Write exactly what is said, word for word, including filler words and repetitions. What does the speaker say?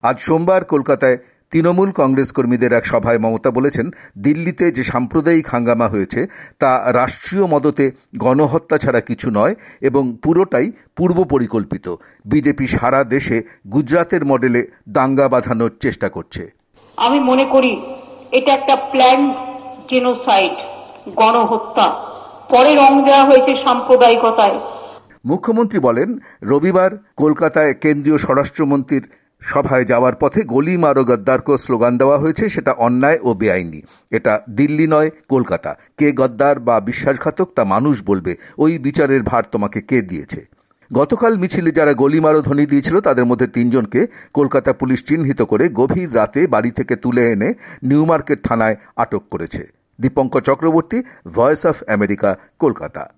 আজ সোমবার কলকাতায় তৃণমূল কংগ্রেস কর্মীদের এক সভায় মমতা বলেছেন, দিল্লিতে যে সাম্প্রদায়িক হাঙ্গামা হয়েছে তা রাষ্ট্রীয় মদতে গণহত্যা ছাড়া কিছু নয় এবং পুরোটাই পূর্ব পরিকল্পিত। বিজেপি সারা দেশে গুজরাতের মডেলে দাঙ্গা বাঁধানোর চেষ্টা করছে। আমি মনে করি এটা একটা প্ল্যান জেনোসাইড, গণহত্যা। পরে রং দেওয়া হয়েছে সাম্প্রদায়িকতায়। মুখ্যমন্ত্রী বলেন, রবিবার কলকাতায় কেন্দ্রীয় স্বরাষ্ট্রমন্ত্রীর সভায় যাওয়ার পথে গলি মারো গদ্দার কো স্লোগান দেওয়া হয়েছে, সেটা অন্যায় ও বেআইনি। এটা দিল্লি নয়, কলকাতা। কে গদ্দার বা বিশ্বাসঘাতক তা মানুষ বলবে। ওই বিচারের ভার তোমাকে কে দিয়েছে? গতকাল মিছিলে যারা গলিমারো ধ্বনি দিয়েছিল তাদের মধ্যে তিনজনকে কলকাতা পুলিশ চিহ্নিত করে গভীর রাতে বাড়ি থেকে তুলে এনে নিউ মার্কেট থানায় আটক করেছে। Dipankar Chakraborty, voice of America, Kolkata.